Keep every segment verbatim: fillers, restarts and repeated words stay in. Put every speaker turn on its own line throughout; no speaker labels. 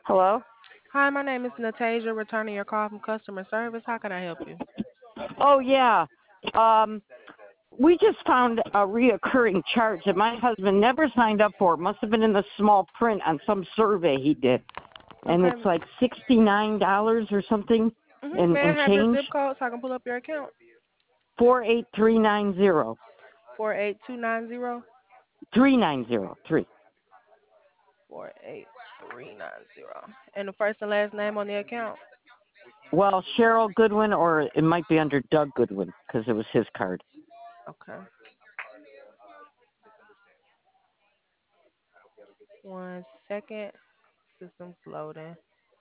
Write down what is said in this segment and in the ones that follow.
Hello?
Hi, my name is Natasia, returning your call from customer service. How can I help you?
Oh, yeah. Um, we just found a reoccurring charge that my husband never signed up for. It must have been in the small print on some survey he did. And
Okay.
it's like sixty-nine dollars or something
Mm-hmm.
and,
May I
and
have your
change.
zip code so I can pull up your account?
four eight three nine zero.
Four eight two nine zero.
three nine zero. three.
Four eight three nine zero. And the first and last name on the account?
Well, Cheryl Goodwin, or it might be under Doug Goodwin because it was his card.
Okay. One second. System's loading.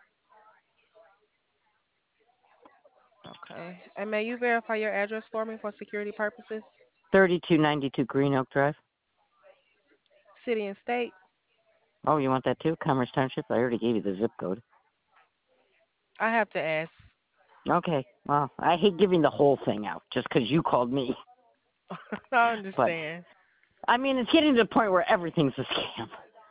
Okay. And may you verify your address for me for security purposes?
thirty-two ninety-two Green Oak Drive.
City and state?
Oh, you want that too? Commerce Township? I already gave you the zip code.
I have to ask.
Okay. Well, I hate giving the whole thing out just because you called me.
I
But,
understand.
I mean, it's getting to the point where everything's a scam.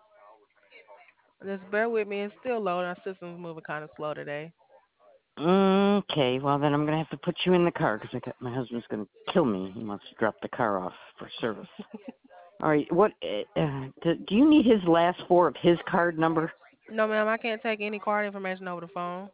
Just bear with me. It's still loading. Our system's moving kind of slow today.
Okay, well, then I'm going to have to put you in the car because my husband's going to kill me. He wants to drop the car off for service. All right, what, uh, uh, do, do you need his last four of his card number?
No, ma'am. I can't take any card information over the phone.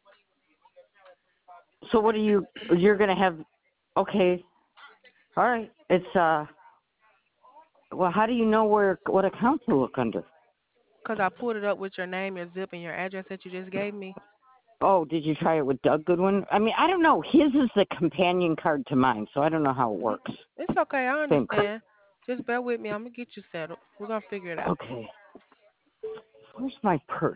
So what are you, you're going to have, okay, all right. It's, uh, well, how do you know where, what account to look under?
Because I pulled it up with your name, your zip, and your address that you just gave me.
Oh, did you try it with Doug Goodwin? I mean, I don't know. His is the companion card to mine, so I don't know how it
hmm
works.
It's okay. I
Same card.
understand. Just bear with me. I'm going to get you settled. We're going to figure it out.
Okay. Where's my purse?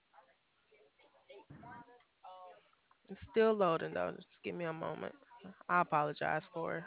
It's still loading, though. Just give me a moment. I apologize for it.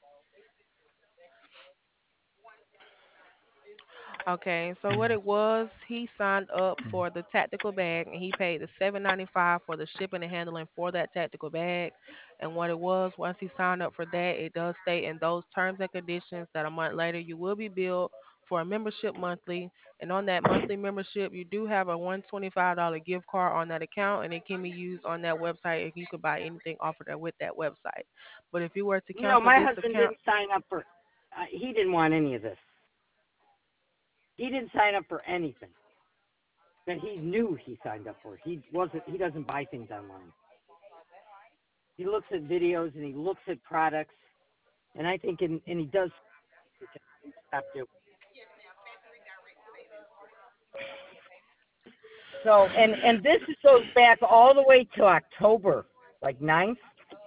Okay, so what it was, he signed up for the tactical bag and he paid the seven ninety five for the shipping and handling for that tactical bag. And what it was, once he signed up for that, it does state in those terms and conditions that a month later you will be billed for a membership monthly. And on that monthly membership, you do have a one hundred twenty-five dollars gift card on that account, and it can be used on that website if you could buy anything offered there with that website. But if you were to
No,
cancel
my
this
husband
account,
didn't sign up for. Uh, he didn't want any of this. He didn't sign up for anything that he knew he signed up for. He wasn't. He doesn't buy things online. He looks at videos and he looks at products, and I think and, and he does stop doing. So and and this goes back all the way to October, like ninth.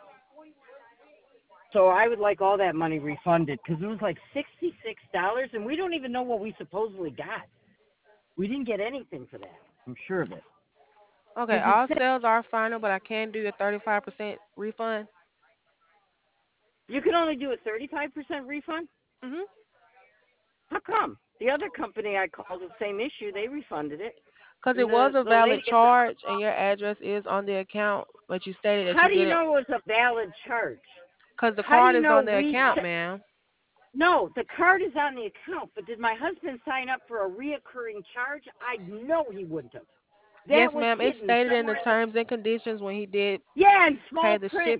So I would like all that money refunded because it was like sixty-six dollars, and we don't even know what we supposedly got. We didn't get anything for that. I'm sure of it.
okay,
Because it
all
said
sales are final, but I can do a thirty-five percent refund.
you can only do a thirty-five percent refund.
Mhm.
How come? The other company I called the same issue, they refunded it.
Because it
And
was
the
a
the lady
valid
at the,
charge and your address is on the account, but you stated that
how
you
do you
didn't.
know it was a valid charge?
Because the
How do
card
you
is
know
on the
we?
account,
s-
ma'am.
No, the card is on the account, but did my husband sign up for a reoccurring charge? I know he wouldn't have.
Yes,
That was
ma'am. It's
hidden
stated in the
somewhere.
terms and conditions when he did
Yeah, in
pay
small
the ship,
print.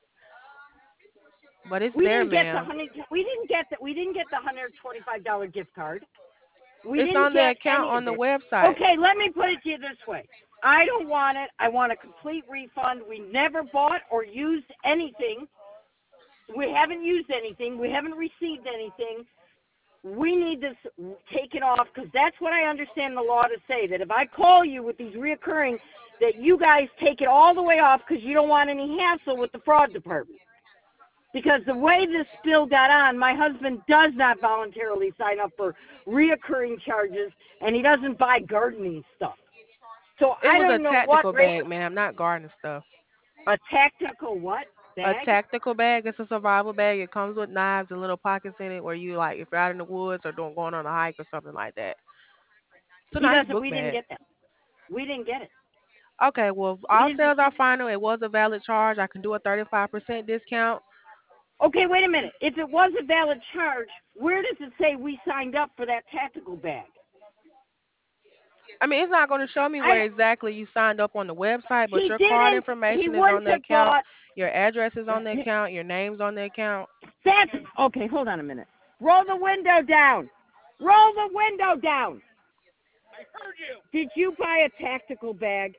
but it's
We
there,
didn't get the
ma'am.
hundred. We didn't get that. We didn't get the hundred twenty-five dollar gift card. We
It's
didn't
on the
get
account
any
on
of
the
it.
website.
Okay, let me put it to you this way. I don't want it. I want a complete refund. We never bought or used anything. We haven't used anything. We haven't received anything. We need this taken off because that's what I understand the law to say, that if I call you with these reoccurring, that you guys take it all the way off because you don't want any hassle with the fraud department. Because the way this bill got on, my husband does not voluntarily sign up for reoccurring charges, and he doesn't buy gardening stuff. So
It
I
was a
don't know what
tactical
rate,
bag, ma'am, not garden stuff.
a tactical what
A
bag?
tactical bag. It's a survival bag. It comes with knives and little pockets in it where you like if you're out in the woods or doing going on a hike or something like that. It's a
He
nice
doesn't.
book
We didn't
bag.
get that. We didn't get it.
Okay, well,
We
all
didn't.
sales are final. It was a valid charge. I can do a thirty-five percent discount.
Okay, wait a minute. If it was a valid charge, where does it say we signed up for that tactical bag?
I mean, it's not going to show me
I
where exactly you signed up on the website, but
he
your card
didn't. He
information is on
wouldn't
the
have
account,
bought.
your address is on the account, your name's on the account.
That's okay. Hold on a minute. Roll the window down. Roll the window down. Did you buy a tactical bag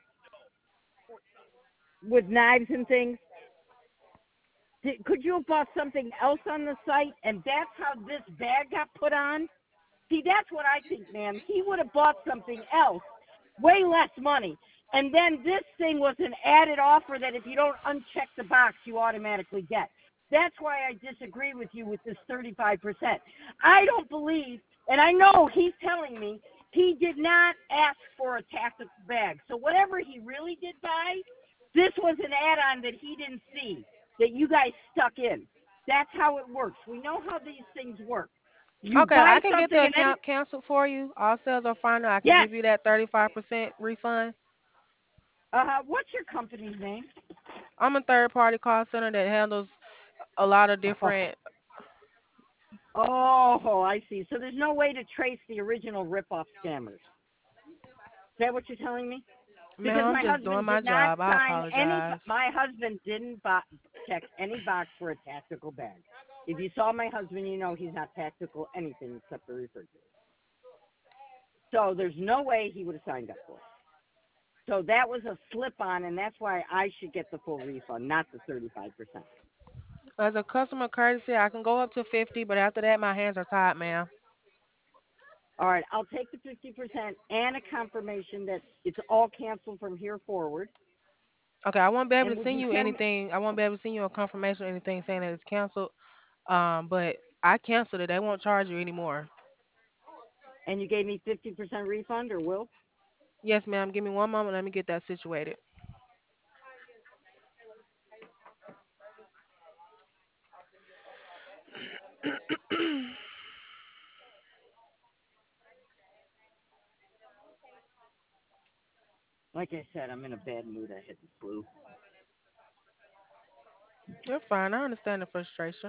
with knives and things? Did, could you have bought something else on the site, and that's how this bag got put on? See, that's what I think, ma'am. He would have bought something else, way less money, and then this thing was an added offer that if you don't uncheck the box, you automatically get. That's why I disagree with you with this thirty-five percent. I don't believe, and I know he's telling me he did not ask for a tactical bag. So whatever he really did buy, this was an add-on that he didn't see that you guys stuck in. That's how it works. We know how these things work. You
Okay, I
buy
can get
something
the
and then
account canceled for you. All sales are final. I can
yes.
give you that thirty-five percent refund.
Uh, what's your company's name?
I'm a third party call center that handles a lot of
Oh,
different.
oh, I see. So there's no way to trace the original rip-off scammers. Is that what you're telling me?
Man,
Because
I'm
my
just doing
husband
my
did not
job. I
sign any.
apologize.
My husband didn't bo- check any box for a tactical bag. If you saw my husband, you know he's not tactical anything except the refrigerator. So there's no way he would have signed up for it. So that was a slip on, and that's why I should get the full refund, not the thirty-five percent.
As a customer courtesy, I can go up to fifty, but after that, my hands are tied, ma'am.
All right, I'll take the fifty percent and a confirmation that it's all canceled from here forward.
Okay, I won't be able
And
to
would
send
you
you
send,
anything. I won't be able to send you a confirmation or anything saying that it's canceled. Um, but I canceled it. They won't charge you anymore.
and you gave me fifty percent refund or will?
Yes, ma'am. Give me one moment. Let me get that situated.
Like I said, I'm in a bad mood. I hit the flu.
You're fine. I understand the frustration.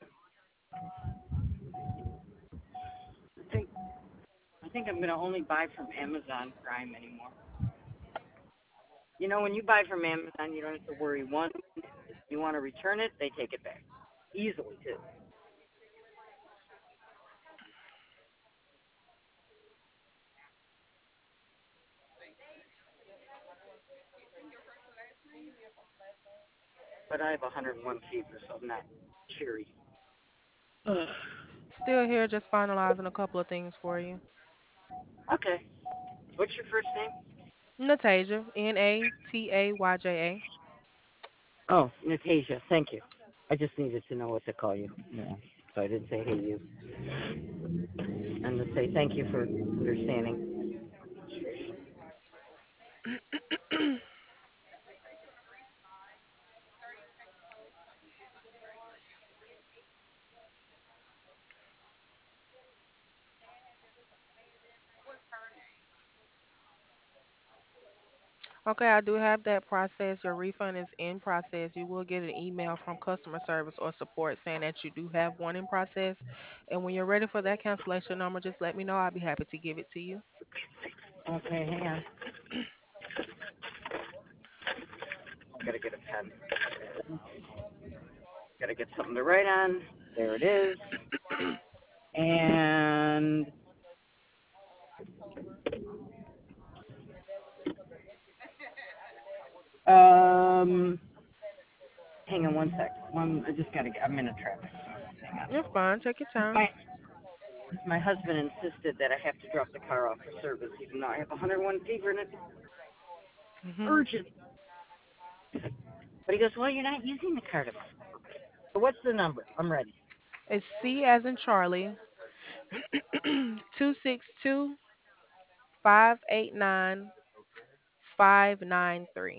I think, I think I'm going to only buy from Amazon Prime anymore. You know, when you buy from Amazon, you don't have to worry. One, you want to return it, they take it back. Easily, too. But I have one hundred one fever, so I'm not cheery. Ugh.
Still here, just finalizing a couple of things for you.
Okay. What's your first name?
Natasia, N A T A Y J A.
Oh, Natasha. Thank you. I just needed to know what to call you. Yeah. So I didn't say hey you. And to say thank you for understanding.
Okay, I do have that process. Your refund is in process. You will get an email from customer service or support saying that you do have one in process. And when you're ready for that cancellation number, just let me know. I'll be happy to give it to you.
Okay, hang on. Gotta get a pen. Gotta get something to write on. There it is. And um hang on one sec. One I just gotta get I'm in a traffic. Hang
You're
on.
fine. Take your time.
My my husband insisted that I have to drop the car off for service even though I have one hundred one fever and it's
Hmm.
urgent. But he goes, well, you're not using the card. So what's the number? I'm ready.
It's C as in Charlie, two six two five eight nine five nine three.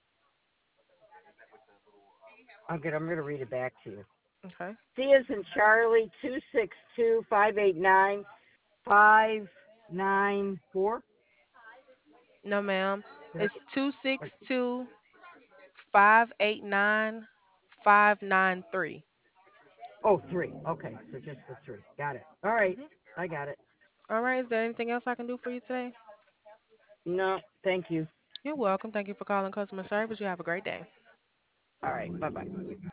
I'm good. I'm going to read it back to you.
Okay.
C is in Charlie, two six two five eight nine five nine four.
No, ma'am. It's two six two five eight nine five nine three.
Oh, three. Okay, so just the three. Got it. All right.
Mm-hmm.
I got it.
All right. Is there anything else I can do for you today?
No, thank you.
You're welcome. Thank you for calling customer service. You have a great day.
All right. Bye bye.